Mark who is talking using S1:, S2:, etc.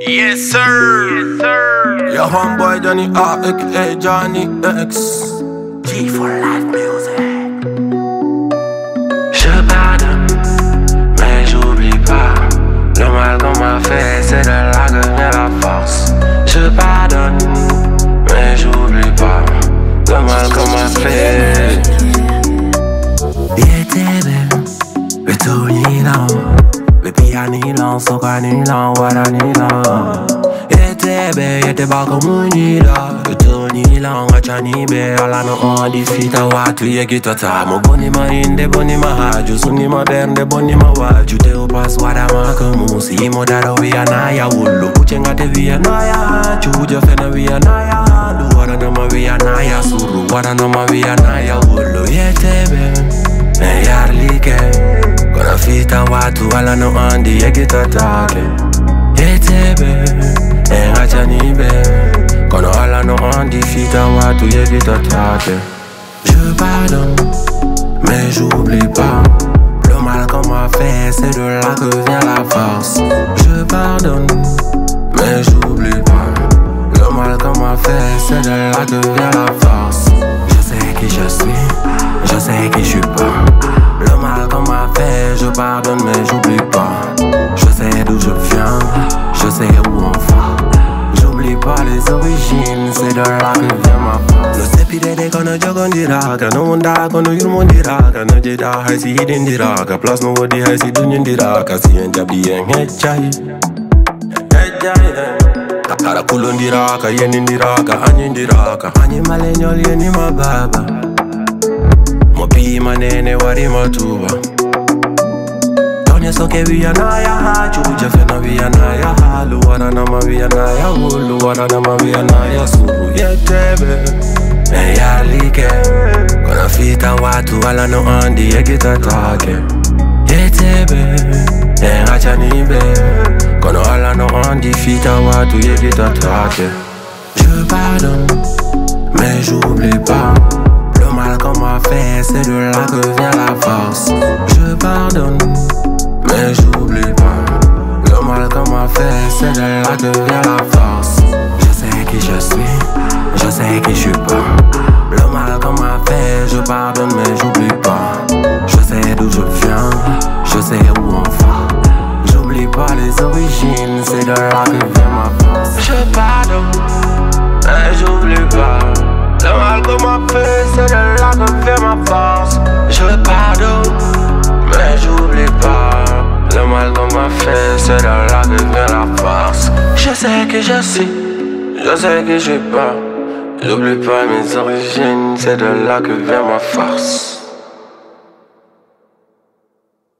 S1: Yes sir, yes sir.
S2: Your homeboy Johnny A, aka Johnny X.
S1: G for life music. Je pardonne, mais j'oublie pas. Le mal qu'on m'a fait, c'est de là que vient la force. Je pardonne, mais j'oublie pas. Le mal qu'on m'a fait. Yetebe, le tout nilan, le pia nilan, soka nilan, wada nilan. Yetebe comme nila, le tout nilan, wachani be, ala no on defita watu yegita ta. Mo boni ma inde, boni ma haju, suni ma bernde, boni ma waju. Te opas wada ma kamusi, mo daro via na ya wulu. Kuchenga te via na ya haju, uja fena via na ya halu. Wada no ma via na ya suru, wada no ma via na ya wulu. Yetebe me yarlike, gonna fita watu ala no andi yegita take. Yetebe ngachani be, gonna ala no andi fita watu yegita take. Je pardonne, mais j'oublie pas. Le mal qu'on m'a fait, c'est de là que vient la force. Je pardonne, mais j'oublie pas. Le mal qu'on m'a fait, c'est de là que vient la force. Je sais qui je suis, je sais qui je suis pas. Le mal qu'on m'a fait, je pardonne mais j'oublie pas. Je sais d'où je viens, je sais où on va. J'oublie pas les origines, c'est de là que vient ma force. No sepide de kono jogondiraka, no wanda kono yurmondiraka. No jeda haisi hidindiraka, plus no wodi haisi dunyendiraka. Si enjabi hechai, kara kulondiraka, yenindiraka, anyindiraka. Anyi malenyol yeni mababa, mopi manene wari matuba. Tonya soke via na ya haju, jafena via na ya halu. Wara nama via na ya wulu, wara nama via na ya suru. Yetebe me yarlike, gonna fita watu ala no andi yegita take. Yetebe ngachani be, gonna ala no andi fita watu yegita take. Je pardonne, mais j'oublie pas. Le mal qu'on m'a fait, c'est de là que vient la force. Je pardonne, mais j'oublie pas. Le mal qu'on m'a fait, c'est de là que vient la force. Je sais qui je suis, je sais qui je suis pas. Le mal qu'on m'a fait, je pardonne mais j'oublie pas. Je sais d'où je viens, je sais où on va. J'oublie pas les origines, c'est de là que vient ma force. Je pardonne, mais j'oublie pas. Le mal qu'on m'a fait, c'est de là que vient ma force. Je pardonne, mais j'oublie pas. Le mal qu'on m'a fait, c'est de là que vient la force. Je sais que je suis, je sais que je suis pas. J'oublie pas mes origines, c'est de là que vient ma force.